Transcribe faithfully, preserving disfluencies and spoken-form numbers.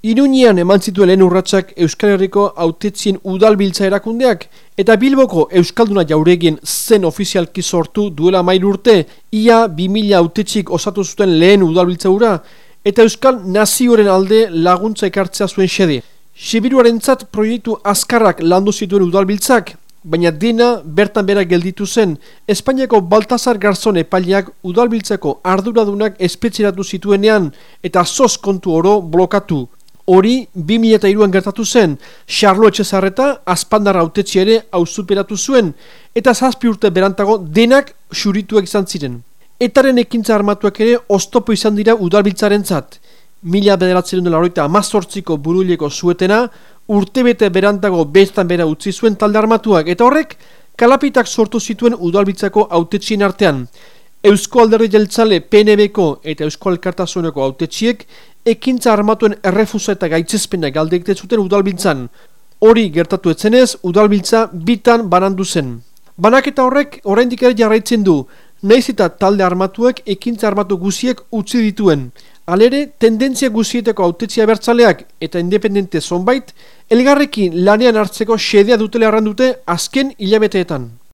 Iruñean eman zituen lehen urratsak Euskal Herriko hautetzien udalbiltza erakundeak eta Bilboko Euskalduna Jauregien zen ofizialki sortu duela hamairu urte, ia bi mila hautetxik osatu zuten lehen udalbiltza hura eta Euskal Nazioaren alde laguntza ekartzea zuen xede. Sibiruarentzat proiektu azkarrak landu zituen udalbiltzak, baina dena bertan bera gelditu zen. Espainiako Baltasar Garzon epaileak udalbiltzako arduradunak espetxeratu zituenean eta zoz kontu oro blokatu. Hori bi mila hiruan gertatu zen, Xarlo Etxezarreta Azpandar hautetxe ere auzuperatu zuen eta zazpi urte berantago denak xurituak izan ziren. Etaren ekintza armatuak ere oztopo izan dira udalbiltzarentzat. Mila bederatzen dela horita amazortziko buruileko zuetena, urtebete berantago bestan bera utzi zuen talde armatuak, eta horrek kalapitak sortu zituen udalbiltzako hautetxien artean. Eusko Alderdi Jeltzale P N Bko eta Eusko Elkartasuneko hautetxiek ekintza armatuen errefusa eta gaitzespena galdekte zuten udalbiltzan. Hori gertatu etzenez, udalbiltza bitan banandu zen. Banaketa horrek oraindik ere jarraitzen du, nahiz eta talde armatuek ekintza armatu guziek utzi dituen. Halere, tendentzia guzietako hautetxia bertzaleak eta independente zonbait, elgarrekin lanean hartzeko xedea dutela errandute azken hilabeteetan.